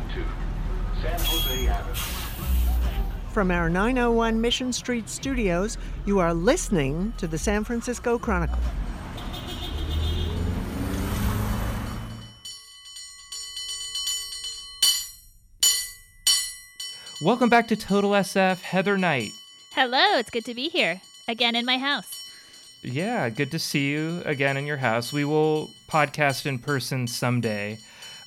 to San Jose Avenue. From our 901 Mission Street studios, you are listening to the San Francisco Chronicle. Welcome back to Total SF, Heather Knight. Hello, it's good to be here, again in my house. Yeah, good to see you again in your house. We will podcast in person someday.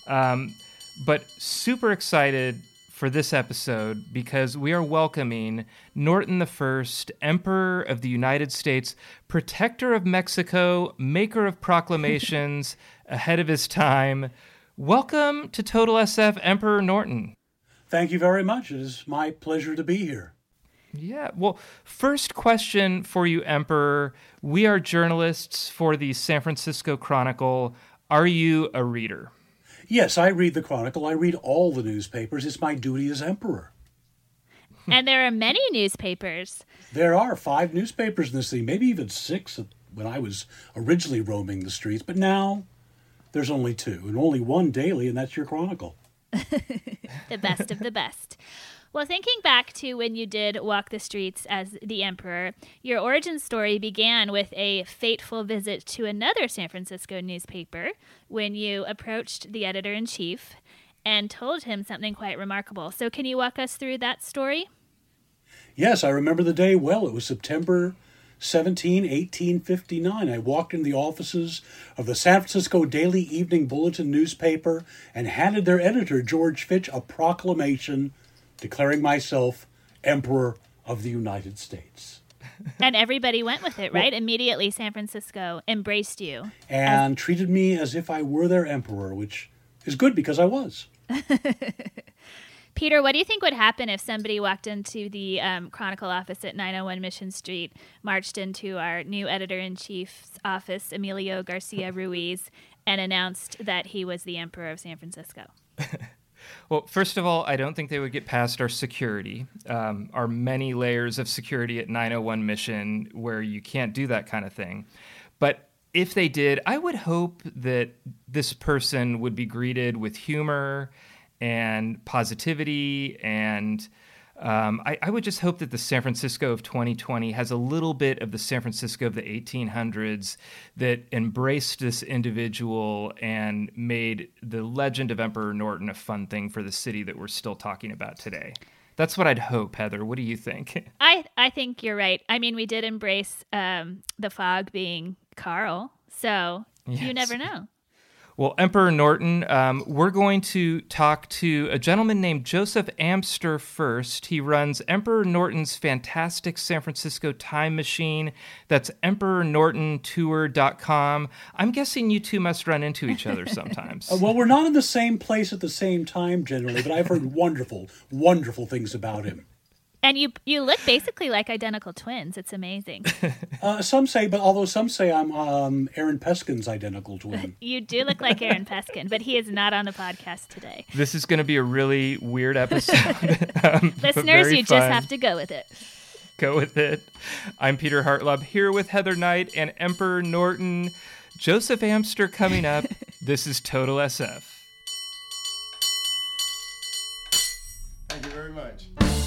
But super excited for this episode because we are welcoming Norton I, Emperor of the United States, protector of Mexico, maker of proclamations, ahead of his time. Welcome to Total SF, Emperor Norton. Thank you very much. It is my pleasure to be here. Yeah, well, first question for you, Emperor. We are journalists for the San Francisco Chronicle. Are you a reader? Yes, I read the Chronicle. I read all the newspapers. It's my duty as emperor. And there are many newspapers. There are 5 newspapers in the city, maybe even 6 when I was originally roaming the streets. But now there's only 2, and only 1 daily, and that's your Chronicle. The best of the best. Well, thinking back to when you did walk the streets as the emperor, your origin story began with a fateful visit to another San Francisco newspaper when you approached the editor-in-chief and told him something quite remarkable. So can you walk us through that story? Yes, I remember the day well. It was September 17, 1859. I walked in the offices of the San Francisco Daily Evening Bulletin newspaper and handed their editor, George Fitch, a proclamation declaring myself Emperor of the United States. And everybody went with it, right? Well, immediately San Francisco embraced you. And treated me as if I were their emperor, which is good because I was. Peter, what do you think would happen if somebody walked into the Chronicle office at 901 Mission Street, marched into our new editor-in-chief's office, Emilio Garcia Ruiz, and announced that he was the Emperor of San Francisco? Well, first of all, I don't think they would get past our security, our many layers of security at 901 Mission where you can't do that kind of thing. But if they did, I would hope that this person would be greeted with humor and positivity, and I would just hope that the San Francisco of 2020 has a little bit of the San Francisco of the 1800s that embraced this individual and made the legend of Emperor Norton a fun thing for the city that we're still talking about today. That's what I'd hope, Heather. What do you think? I think you're right. I mean, we did embrace the fog being Carl, so yes. You never know. Well, Emperor Norton, we're going to talk to a gentleman named Joseph Amster first. He runs Emperor Norton's fantastic San Francisco time machine. That's EmperorNortonTour.com. I'm guessing you two must run into each other sometimes. Well, we're not in the same place at the same time generally, but I've heard wonderful, wonderful things about him. And you look basically like identical twins. It's amazing. Some say, but although some say I'm Aaron Peskin's identical twin. You do look like Aaron Peskin, but he is not on the podcast today. This is going to be a really weird episode. Listeners, you just have to go with it. Go with it. I'm Peter Hartlaub here with Heather Knight and Emperor Norton. Joseph Amster coming up. This is Total SF. Thank you very much.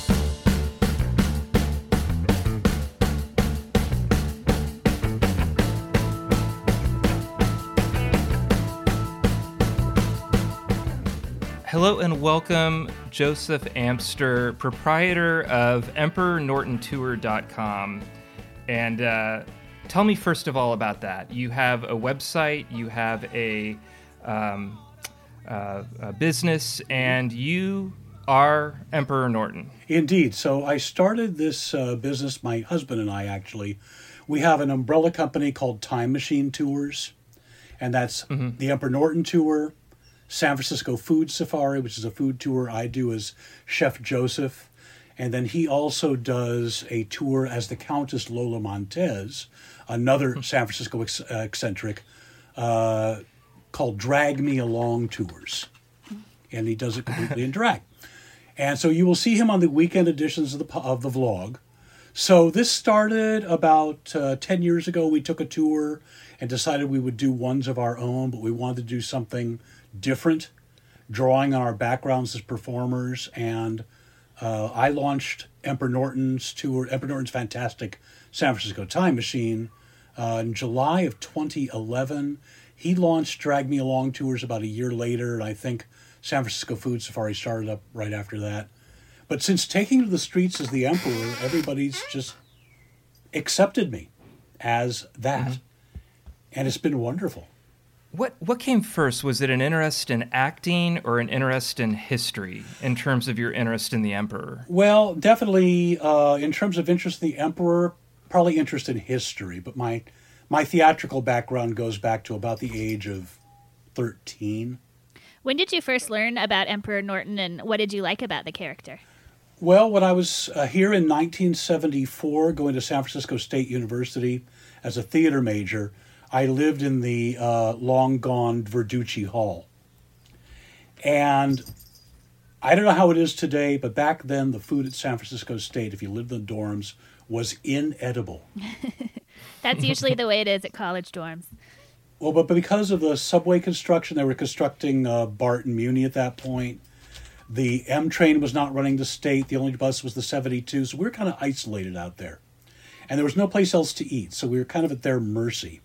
Hello and welcome, Joseph Amster, proprietor of EmperorNortonTour.com. And tell me first of all about that. You have a website, you have a business, and you are Emperor Norton. Indeed. So I started this business, my husband and I actually. We have an umbrella company called Time Machine Tours, and that's the Emperor Norton Tour, San Francisco Food Safari, which is a food tour I do as Chef Joseph. And then he also does a tour as the Countess Lola Montez, another San Francisco eccentric, called Drag Me Along Tours. And he does it completely in drag. And so you will see him on the weekend editions of the vlog. So this started about 10 years ago. We took a tour and decided we would do ones of our own, but we wanted to do something different drawing on our backgrounds as performers, and I launched Emperor Norton's tour, Emperor Norton's fantastic San Francisco Time Machine, in July of 2011. He launched Drag Me Along tours about a year later, and I think San Francisco Food Safari started up right after that. But since taking to the streets as the Emperor, everybody's just accepted me as that. And it's been wonderful. What came first? Was it an interest in acting or an interest in history in terms of your interest in the Emperor? Well, definitely in terms of interest in the Emperor, probably interest in history. But my theatrical background goes back to about the age of 13. When did you first learn about Emperor Norton, and what did you like about the character? Well, when I was here in 1974, going to San Francisco State University as a theater major, I lived in the long-gone Verducci Hall. And I don't know how it is today, but back then the food at San Francisco State, if you lived in the dorms, was inedible. That's usually the way it is at college dorms. Well, but because of the subway construction, they were constructing BART and Muni at that point. The M train was not running the state. The only bus was the 72. So we were kind of isolated out there. And there was no place else to eat. So we were kind of at their mercy.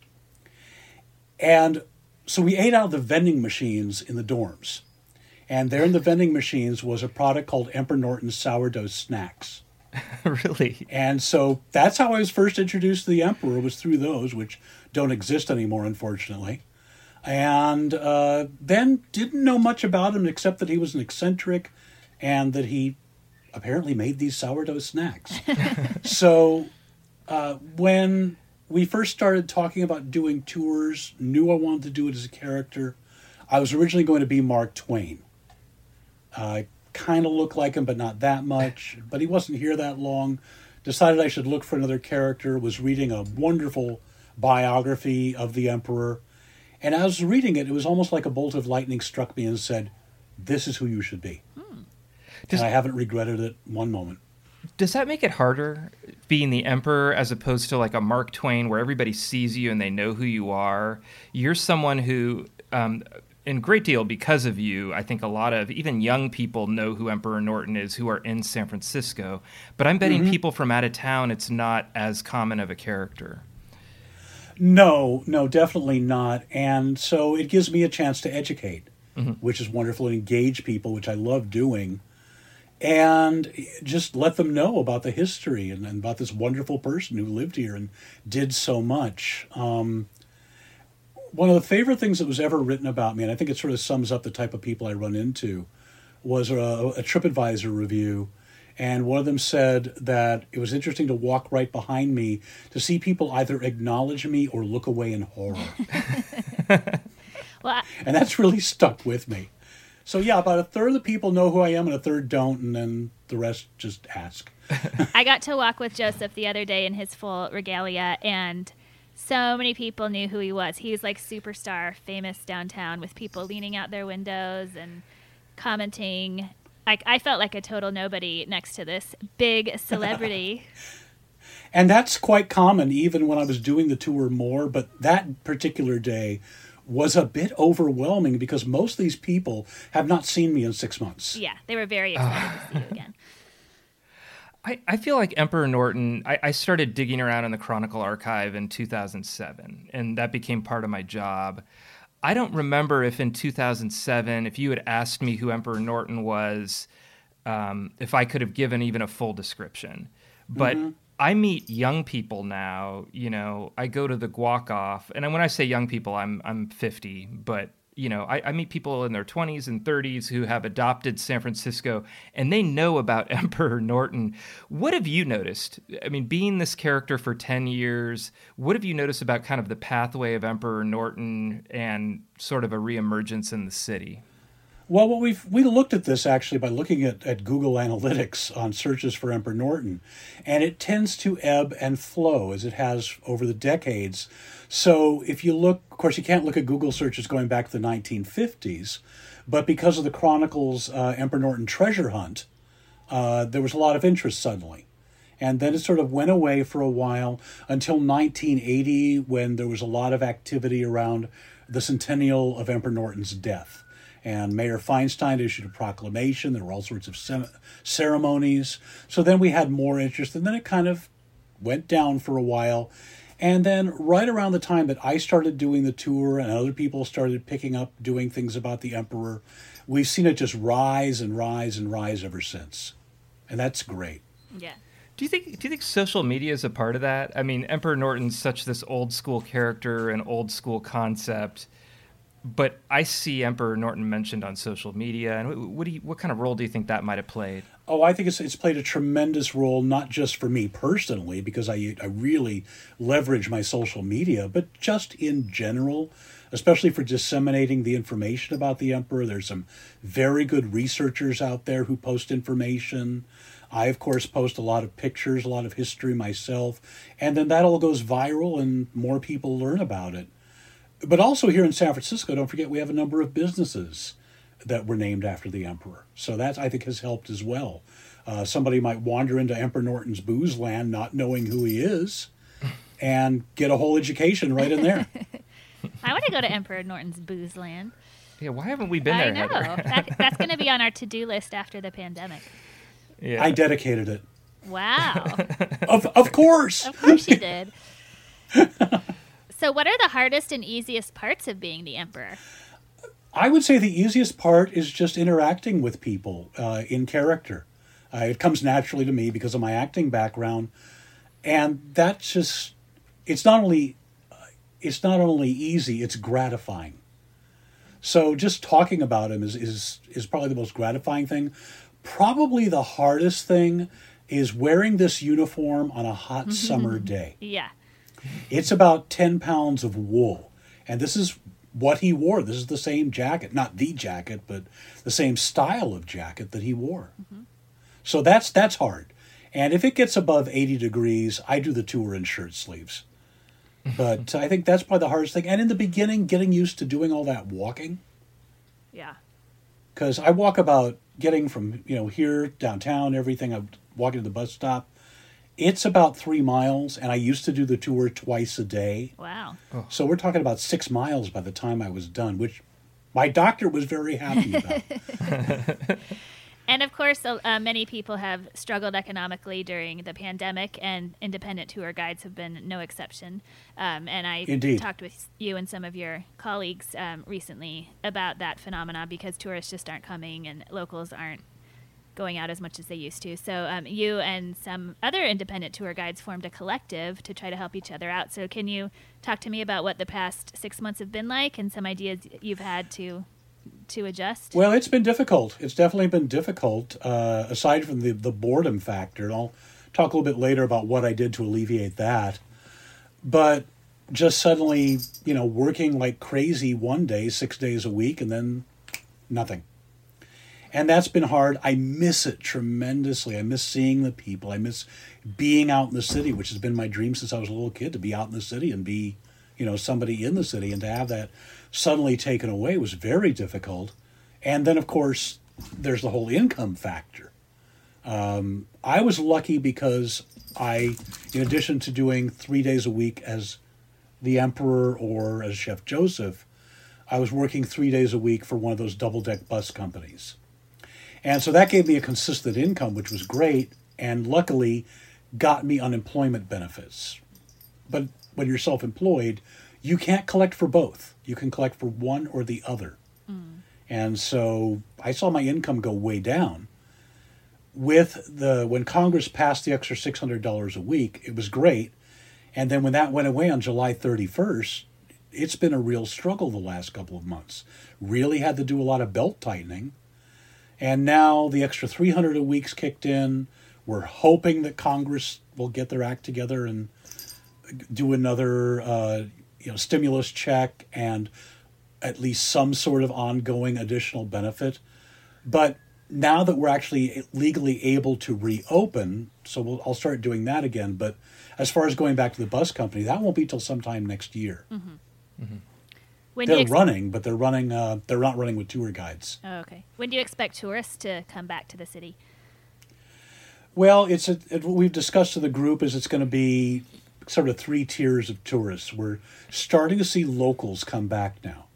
And so we ate out of the vending machines in the dorms. And there in the vending machines was a product called Emperor Norton's Sourdough Snacks. Really? And so that's how I was first introduced to the Emperor, was through those, which don't exist anymore, unfortunately. And then didn't know much about him except that he was an eccentric and that he apparently made these sourdough snacks. So when we first started talking about doing tours, knew I wanted to do it as a character. I was originally going to be Mark Twain. I kind of looked like him, but not that much. But he wasn't here that long. Decided I should look for another character. Was reading a wonderful biography of the Emperor. And as I was reading it, it was almost like a bolt of lightning struck me and said, this is who you should be. And I haven't regretted it one moment. Does that make it harder, being the Emperor, as opposed to like a Mark Twain where everybody sees you and they know who you are? You're someone who, in a great deal because of you, I think a lot of even young people know who Emperor Norton is who are in San Francisco. But I'm betting people from out of town, it's not as common of a character. No, definitely not. And so it gives me a chance to educate, which is wonderful, and engage people, which I love doing. And just let them know about the history and about this wonderful person who lived here and did so much. One of the favorite things that was ever written about me, and I think it sort of sums up the type of people I run into, was a TripAdvisor review. And one of them said that it was interesting to walk right behind me to see people either acknowledge me or look away in horror. And that's really stuck with me. So yeah, about a third of the people know who I am and a third don't, and then the rest just ask. I got to walk with Joseph the other day in his full regalia, and so many people knew who he was. He was like superstar, famous downtown, with people leaning out their windows and commenting. I felt like a total nobody next to this big celebrity. And that's quite common even when I was doing the tour more, but that particular day was a bit overwhelming because most of these people have not seen me in 6 months. Yeah, they were very excited to see you again. I feel like Emperor Norton, I started digging around in the Chronicle archive in 2007, and that became part of my job. I don't remember if in 2007, if you had asked me who Emperor Norton was, if I could have given even a full description. But I meet young people now, you know, I go to the Guac Off, and when I say young people, I'm 50, but you know, I meet people in their 20s and 30s who have adopted San Francisco, and they know about Emperor Norton. What have you noticed? I mean, being this character for 10 years, what have you noticed about kind of the pathway of Emperor Norton and sort of a reemergence in the city? Well, we looked at this actually by looking at Google Analytics on searches for Emperor Norton, and it tends to ebb and flow as it has over the decades. So if you look, of course, you can't look at Google searches going back to the 1950s, but because of the Chronicle's Emperor Norton treasure hunt, there was a lot of interest suddenly. And then it sort of went away for a while until 1980, when there was a lot of activity around the centennial of Emperor Norton's death. And Mayor Feinstein issued a proclamation. There were all sorts of ceremonies. So then we had more interest, and then it kind of went down for a while. And then right around the time that I started doing the tour and other people started picking up doing things about the Emperor, we've seen it just rise and rise and rise ever since. And that's great. Yeah. Do you think social media is a part of that? I mean, Emperor Norton's such this old school character and old school concept, but I see Emperor Norton mentioned on social media. And what kind of role do you think that might have played? Oh, I think it's played a tremendous role, not just for me personally, because I really leverage my social media, but just in general, especially for disseminating the information about the Emperor. There's some very good researchers out there who post information. I, of course, post a lot of pictures, a lot of history myself, and then that all goes viral and more people learn about it. But also here in San Francisco, don't forget, we have a number of businesses that were named after the Emperor. So that, I think, has helped as well. Somebody might wander into Emperor Norton's booze land not knowing who he is and get a whole education right in there. I want to go to Emperor Norton's booze land. Yeah, why haven't we been there, I know. Heather? That's going to be on our to-do list after the pandemic. Yeah. I dedicated it. Wow. Of course. Of course you did. So what are the hardest and easiest parts of being the Emperor? I would say the easiest part is just interacting with people in character. It comes naturally to me because of my acting background, and that's just, it's not only easy, it's gratifying. So just talking about him is probably the most gratifying thing. Probably the hardest thing is wearing this uniform on a hot summer day. Yeah. It's about 10 pounds of wool. And this is what he wore. This is the same jacket. Not the jacket, but the same style of jacket that he wore. Mm-hmm. So that's hard. And if it gets above 80 degrees, I do the tour in shirt sleeves. But I think that's probably the hardest thing. And in the beginning, getting used to doing all that walking. Yeah. Because I walk about getting from, here downtown, everything. I'm walking to the bus stop. It's about 3 miles, and I used to do the tour twice a day. Wow. Oh. So we're talking about 6 miles by the time I was done, which my doctor was very happy about. And of course, many people have struggled economically during the pandemic, and independent tour guides have been no exception. And I Indeed. talked with you and some of your colleagues recently about that phenomena because tourists just aren't coming and locals aren't going out as much as they used to. So you and some other independent tour guides formed a collective to try to help each other out. So can you talk to me about what the past 6 months have been like and some ideas you've had to adjust? Well, it's been difficult. It's definitely been difficult, aside from the boredom factor. And I'll talk a little bit later about what I did to alleviate that. But just suddenly, working like crazy one day, 6 days a week, and then nothing. And that's been hard. I miss it tremendously. I miss seeing the people. I miss being out in the city, which has been my dream since I was a little kid, to be out in the city and be, somebody in the city. And to have that suddenly taken away was very difficult. And then, of course, there's the whole income factor. I was lucky because I, in addition to doing 3 days a week as the Emperor or as Chef Joseph, I was working 3 days a week for one of those double-deck bus companies. And so that gave me a consistent income, which was great, and luckily got me unemployment benefits. But when you're self-employed, you can't collect for both. You can collect for one or the other. Mm. And so I saw my income go way down. When Congress passed the extra $600 a week, it was great. And then when that went away on July 31st, it's been a real struggle the last couple of months. Really had to do a lot of belt tightening. And now the extra $300 a week's kicked in. We're hoping that Congress will get their act together and do another stimulus check and at least some sort of ongoing additional benefit. But now that we're actually legally able to reopen, so I'll start doing that again. But as far as going back to the bus company, that won't be till sometime next year. Mm-hmm. Mm-hmm. They're running, but they're not running with tour guides. Oh, okay. When do you expect tourists to come back to the city? Well, what we've discussed to the group is it's going to be sort of 3 tiers of tourists. We're starting to see locals come back now.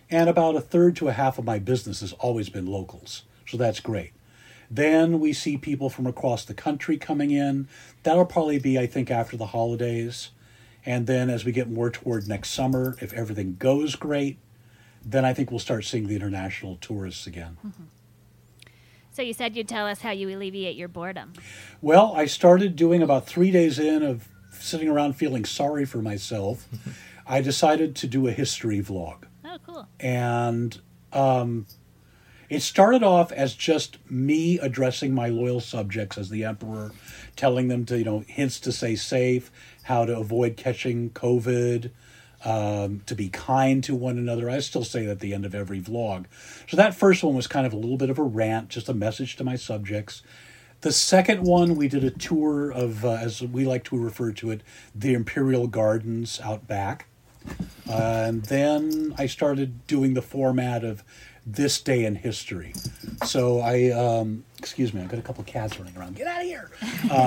And about a third to a half of my business has always been locals. So that's great. Then we see people from across the country coming in. That'll probably be, I think, after the holidays. And then as we get more toward next summer, if everything goes great, then I think we'll start seeing the international tourists again. Mm-hmm. So you said you'd tell us how you alleviate your boredom. Well, I started doing about 3 days in of sitting around feeling sorry for myself. I decided to do a history vlog. Oh, cool. And it started off as just me addressing my loyal subjects as the emperor, telling them to, hints to stay safe, how to avoid catching COVID, to be kind to one another. I still say that at the end of every vlog. So that first one was kind of a little bit of a rant, just a message to my subjects. The second one, we did a tour of, as we like to refer to it, the Imperial Gardens out back. And then I started doing the format of this day in history. So excuse me, I've got a couple cats running around. Get out of here.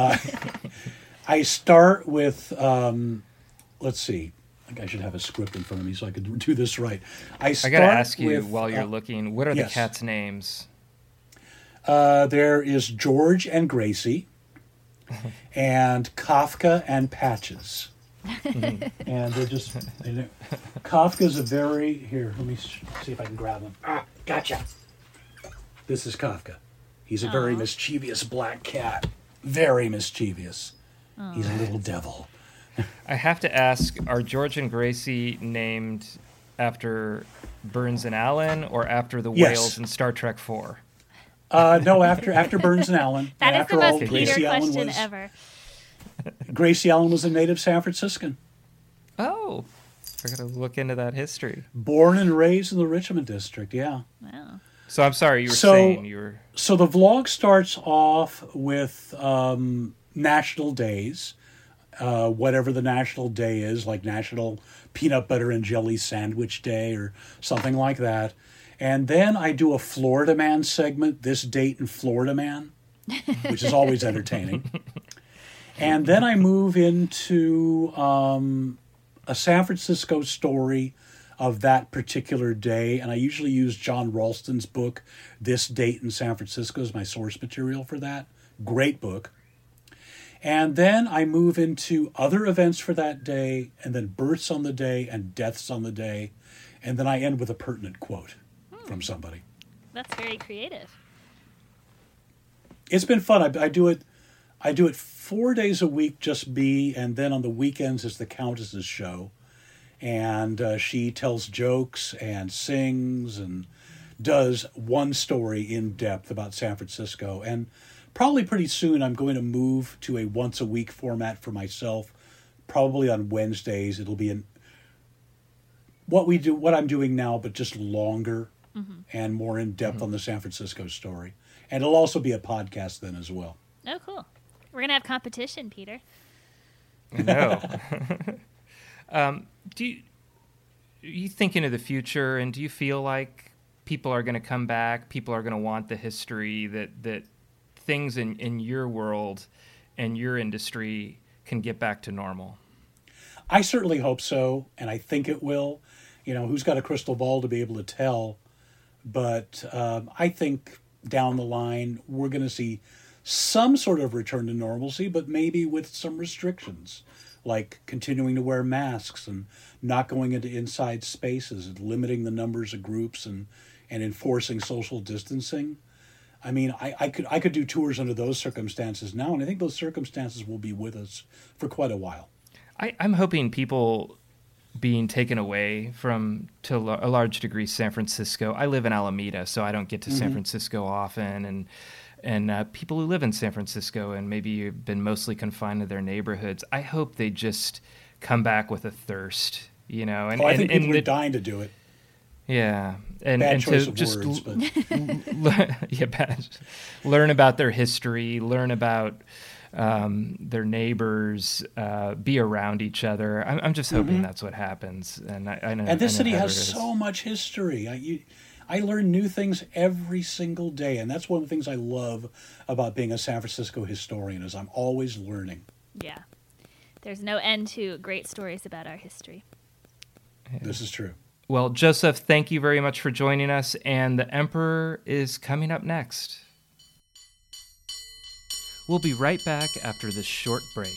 I start with, let's see. I think I should have a script in front of me so I could do this right. I got to ask you while you're looking, what are the cats' names? There is George and Gracie, and Kafka and Patches. And they're just, Kafka's a very, here, let me see if I can grab him. Gotcha. This is Kafka. He's a very mischievous black cat. Very mischievous. He's a little devil. I have to ask, are George and Gracie named after Burns and Allen or after the whales in Star Trek 4? No, after Burns and Allen. That is after the most all, Peter Gracie question Allen was, ever. Gracie Allen was a native San Franciscan. Oh, I got to look into that history. Born and raised in the Richmond district, yeah. Wow. So I'm sorry, you were saying you were... So the vlog starts off with national days, whatever the national day is, like National Peanut Butter and Jelly Sandwich Day or something like that. And then I do a Florida Man segment, This Date in Florida Man, which is always entertaining. And then I move into a San Francisco story of that particular day. And I usually use John Ralston's book, This Date in San Francisco, as my source material for that. Great book. And then I move into other events for that day, and then births on the day and deaths on the day. And then I end with a pertinent quote from somebody. That's very creative. It's been fun. I do it 4 days a week, just me, and then on the weekends is the Countess's show. And she tells jokes and sings and does one story in depth about San Francisco. And probably pretty soon I'm going to move to a once a week format for myself. Probably on Wednesdays. It'll be what I'm doing now, but just longer and more in depth on the San Francisco story. And it'll also be a podcast then as well. Oh, cool. We're going to have competition, Peter. No. Are you thinking of the future, and do you feel like people are going to come back, people are going to want the history, that things in your world and your industry can get back to normal? I certainly hope so, and I think it will. Who's got a crystal ball to be able to tell? But I think down the line we're going to see some sort of return to normalcy, but maybe with some restrictions, like continuing to wear masks and not going into inside spaces and limiting the numbers of groups and enforcing social distancing. I mean, I could do tours under those circumstances now, and I think those circumstances will be with us for quite a while. I'm hoping people being taken away from, to a large degree, San Francisco. I live in Alameda, so I don't get to San Francisco often, and people who live in San Francisco and maybe have been mostly confined to their neighborhoods, I hope they just come back with a thirst, And I think people are dying to do it. Yeah, bad and choice to of just words, but learn about their history, learn about their neighbors, be around each other. I'm just hoping that's what happens. And I know. And this city has so so much history. I learn new things every single day, and that's one of the things I love about being a San Francisco historian is I'm always learning. Yeah. There's no end to great stories about our history. Yeah. This is true. Well, Joseph, thank you very much for joining us, and the Emperor is coming up next. We'll be right back after this short break.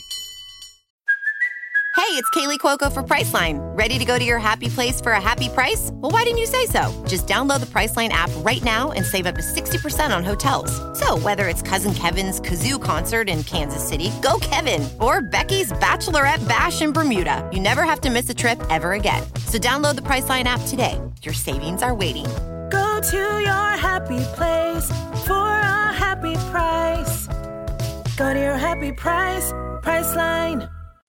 Hey, it's Kaylee Cuoco for Priceline. Ready to go to your happy place for a happy price? Well, why didn't you say so? Just download the Priceline app right now and save up to 60% on hotels. So whether it's Cousin Kevin's Kazoo Concert in Kansas City, go Kevin, or Becky's Bachelorette Bash in Bermuda, you never have to miss a trip ever again. So download the Priceline app today. Your savings are waiting. Go to your happy place for a happy price. Go to your happy price, Priceline.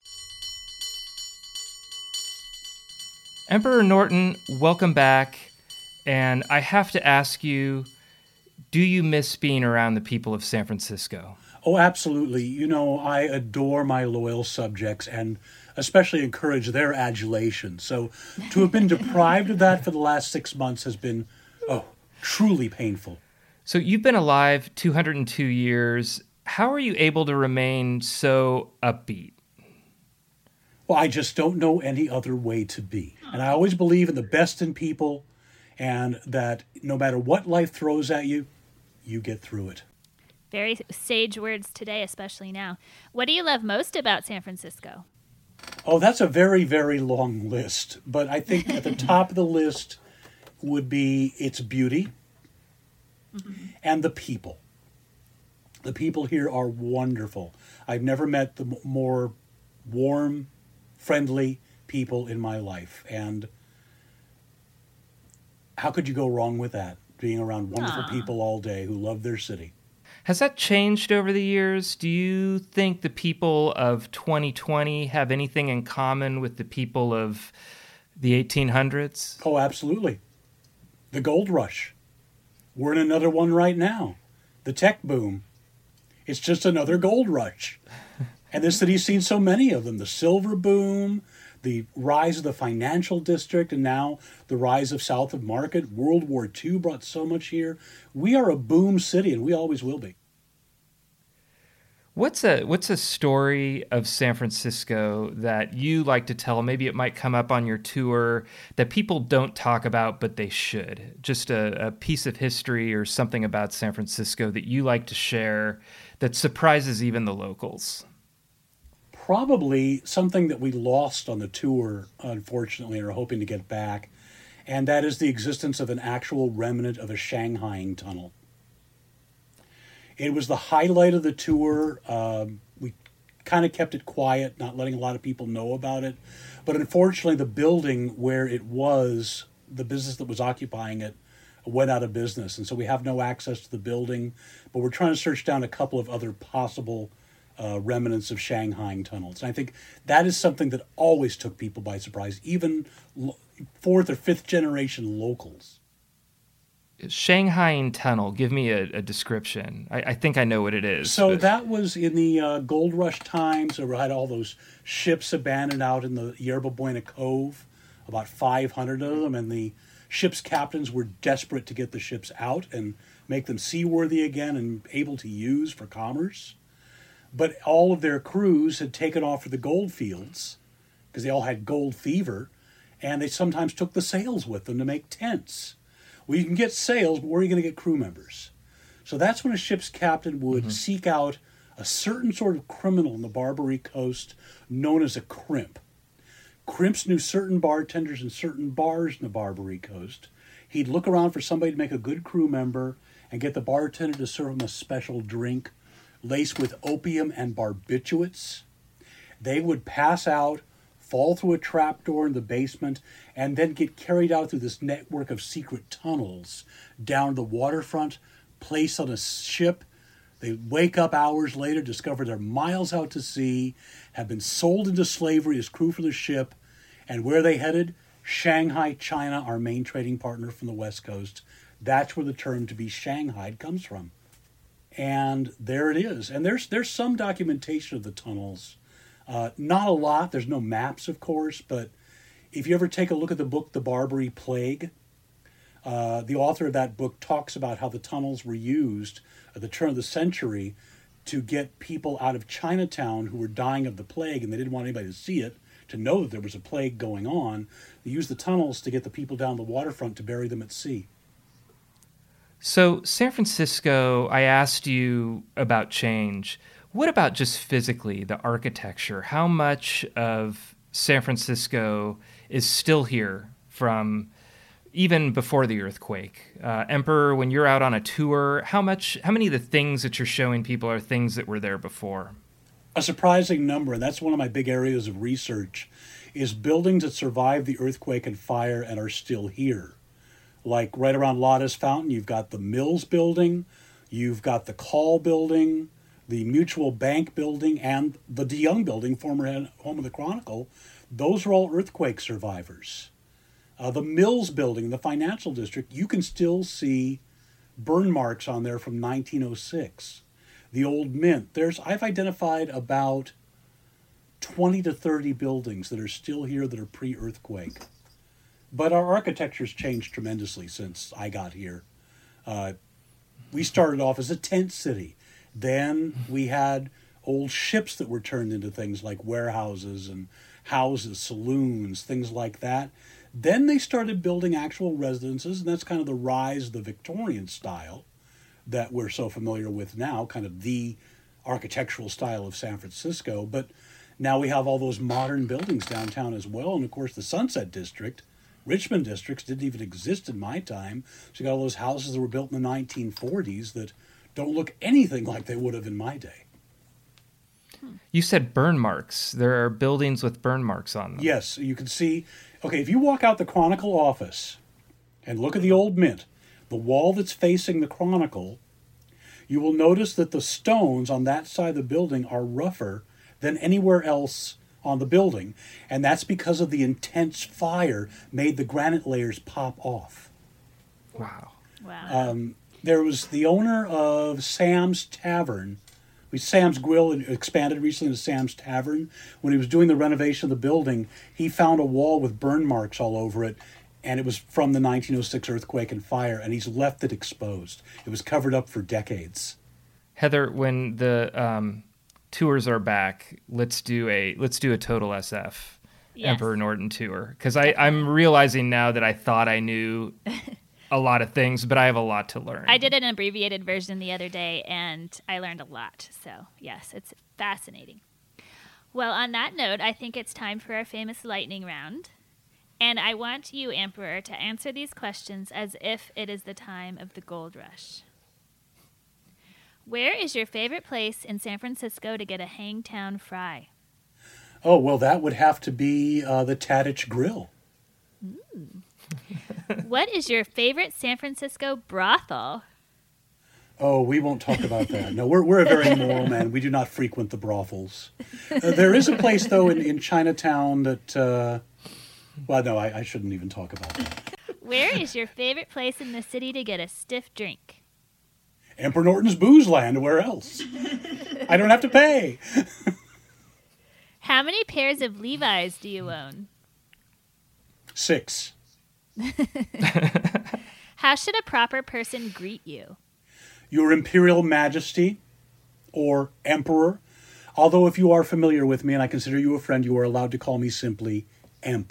Emperor Norton, welcome back. And I have to ask you, do you miss being around the people of San Francisco? Oh, absolutely. You know, I adore my loyal subjects and especially encourage their adulation. So to have been deprived of that for the last 6 months has been, truly painful. So you've been alive 202 years. How are you able to remain so upbeat? Well, I just don't know any other way to be. And I always believe in the best in people and that no matter what life throws at you, you get through it. Very sage words today, especially now. What do you love most about San Francisco? Oh, that's a very, very long list. But I think at the top of the list would be its beauty and the people. The people here are wonderful. I've never met the more warm, friendly people in my life. And how could you go wrong with that? Being around wonderful people all day who love their city. Has that changed over the years? Do you think the people of 2020 have anything in common with the people of the 1800s? Oh, absolutely. The gold rush. We're in another one right now. The tech boom. It's just another gold rush. And this city's seen so many of them. The silver boom, the rise of the financial district, and now the rise of South of Market. World War II brought so much here. We are a boom city, and we always will be. What's a story of San Francisco that you like to tell? Maybe it might come up on your tour that people don't talk about, but they should. Just a piece of history or something about San Francisco that you like to share that surprises even the locals. Probably something that we lost on the tour, unfortunately, and are hoping to get back, and that is the existence of an actual remnant of a Shanghaiing tunnel. It was the highlight of the tour. We kind of kept it quiet, not letting a lot of people know about it. But unfortunately, the building where it was, the business that was occupying it, went out of business. And so we have no access to the building. But we're trying to search down a couple of other possible remnants of Shanghaiing tunnels. And I think that is something that always took people by surprise, even fourth or fifth generation locals. Shanghaiing Tunnel, give me a description. I think I know what it is. So that was in the gold rush times. We had all those ships abandoned out in the Yerba Buena Cove, about 500 of them, and the ship's captains were desperate to get the ships out and make them seaworthy again and able to use for commerce. But all of their crews had taken off for the gold fields because they all had gold fever, and they sometimes took the sails with them to make tents. Well, you can get sails, but where are you going to get crew members? So that's when a ship's captain would seek out a certain sort of criminal on the Barbary Coast known as a crimp. Crimps knew certain bartenders in certain bars in the Barbary Coast. He'd look around for somebody to make a good crew member and get the bartender to serve him a special drink laced with opium and barbiturates. They would pass out, fall through a trapdoor in the basement, and then get carried out through this network of secret tunnels down the waterfront, placed on a ship. They wake up hours later, discover they're miles out to sea, have been sold into slavery as crew for the ship, and where they headed? Shanghai, China, our main trading partner from the West Coast. That's where the term to be shanghaied comes from. And there it is. And there's some documentation of the tunnels. Not a lot. There's no maps, of course, but if you ever take a look at the book, The Barbary Plague, the author of that book talks about how the tunnels were used at the turn of the century to get people out of Chinatown who were dying of the plague and they didn't want anybody to see it. to know that there was a plague going on. They used the tunnels to get the people down the waterfront to bury them at sea. So, San Francisco, I asked you about change. What about just physically, the architecture? How much of San Francisco is still here from even before the earthquake? Emperor, when you're out on a tour, how many of the things that you're showing people are things that were there before? A surprising number, and that's one of my big areas of research, is buildings that survived the earthquake and fire and are still here. Like right around Lotta's Fountain, you've got the Mills building, you've got the Call building, the Mutual Bank building, and the DeYoung building, former home of the Chronicle. Those are all earthquake survivors. The Mills building, the financial district, you can still see burn marks on there from 1906. The Old Mint, I've identified about 20 to 30 buildings that are still here that are pre-earthquake. But our architecture's changed tremendously since I got here. We started off as a tent city. Then we had old ships that were turned into things like warehouses and houses, saloons, things like that. Then they started building actual residences, and that's kind of the rise of the Victorian style that we're so familiar with now, kind of the architectural style of San Francisco. But now we have all those modern buildings downtown as well. And of course, the Sunset District, Richmond districts didn't even exist in my time. So you got all those houses that were built in the 1940s that don't look anything like they would have in my day. You said burn marks. There are buildings with burn marks on them. Yes, you can see. Okay, if you walk out the Chronicle office and look at the Old Mint, the wall that's facing the Chronicle, you will notice that the stones on that side of the building are rougher than anywhere else on the building, and that's because of the intense fire made the granite layers pop off. Wow. There was the owner of Sam's Tavern. Sam's Grill expanded recently to Sam's Tavern. When he was doing the renovation of the building, he found a wall with burn marks all over it, and it was from the 1906 earthquake and fire, and he's left it exposed. It was covered up for decades. Heather, when the tours are back, let's do a total SF Emperor Norton tour, because I'm realizing now that I thought I knew a lot of things, but I have a lot to learn. I did an abbreviated version the other day, and I learned a lot. So, yes, it's fascinating. Well, on that note, I think it's time for our famous lightning round. And I want you, Emperor, to answer these questions as if it is the time of the gold rush. Where is your favorite place in San Francisco to get a Hangtown fry? Oh, well, that would have to be the Tadich Grill. What is your favorite San Francisco brothel? Oh, we won't talk about that. No, we're a very moral man. We do not frequent the brothels. There is a place, though, in Chinatown that... well, no, I shouldn't even talk about that. Where is your favorite place in the city to get a stiff drink? Emperor Norton's Booze Land. Where else? I don't have to pay. How many pairs of Levi's do you own? 6. How should a proper person greet you? Your Imperial Majesty or Emperor. Although if you are familiar with me and I consider you a friend, you are allowed to call me simply Emp.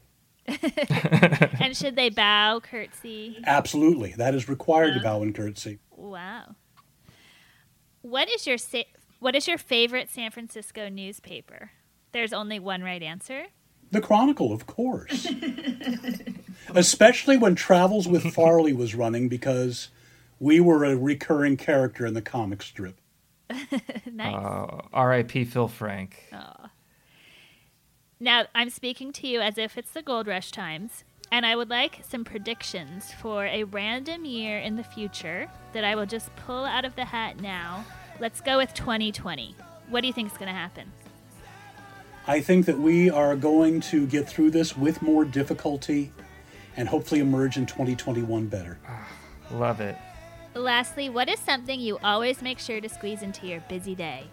And should they bow, curtsy? Absolutely. That is required to bow and curtsy. Wow. What is your favorite San Francisco newspaper? There's only one right answer. The Chronicle, of course. Especially when Travels with Farley was running, because we were a recurring character in the comic strip. Nice. R.I.P. Phil Frank. Oh. Now, I'm speaking to you as if it's the gold rush times, and I would like some predictions for a random year in the future that I will just pull out of the hat now. Let's go with 2020. What do you think is going to happen? I think that we are going to get through this with more difficulty and hopefully emerge in 2021 better. Love it. Lastly, what is something you always make sure to squeeze into your busy day?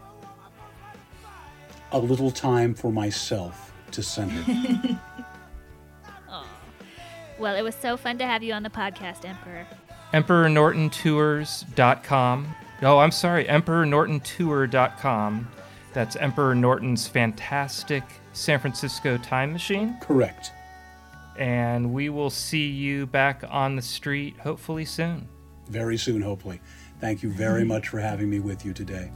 A little time for myself to center. Oh. Well, it was so fun to have you on the podcast, Emperor. EmperorNortonTours.com. Oh, I'm sorry, EmperorNortonTour.com. That's Emperor Norton's fantastic San Francisco time machine. Correct. And we will see you back on the street hopefully soon. Very soon, hopefully. Thank you very much for having me with you today.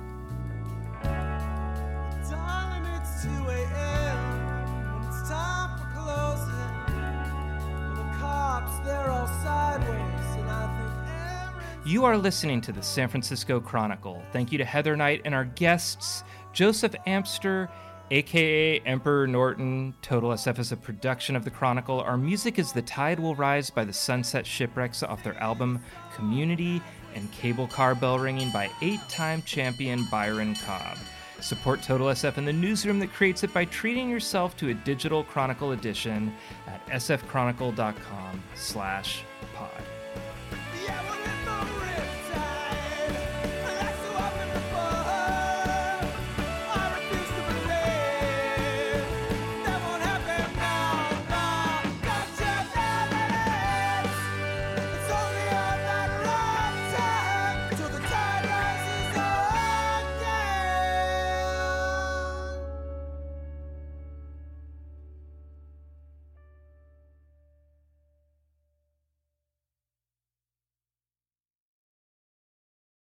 Darling, it's 2 a.m. and it's time for closing. The cops, they're all sideways, and I think You are listening to the San Francisco Chronicle. Thank you to Heather Knight and our guests, Joseph Amster, aka Emperor Norton. Total SF is a production of the Chronicle. Our music is The Tide Will Rise by the Sunset Shipwrecks off their album Community, and Cable Car Bell Ringing by 8-time champion Byron Cobb. Support Total SF and the newsroom that creates it by treating yourself to a digital Chronicle edition at sfchronicle.com/pod.